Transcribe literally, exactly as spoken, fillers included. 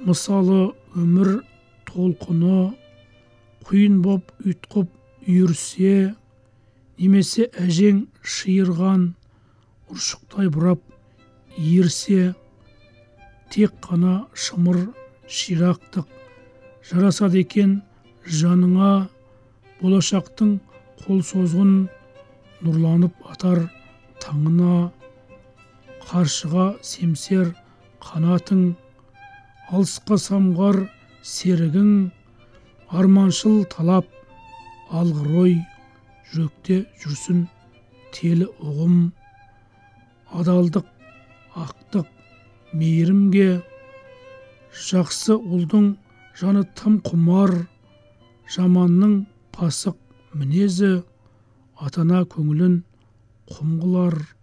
мысалы өмір толқыны құйын боп ұйтқып үйірсе, немесе әжең шиырған ұршықтай бұрап иірсе, тек қана шымыр ширақтық жарасады екен жаныңа, болашақтың қол созғын нұрланып атар таңына. Қаршыға семсер қанатың, алысқа самғар серігің, арманшыл талап алғыр ой, жүректе жүрсін телі ұғым. Адалдық, ақтық, мейірімге жақсы ұлдың жаны тым құмар, жаманның пасық мінезі атана көңілін құм қылар.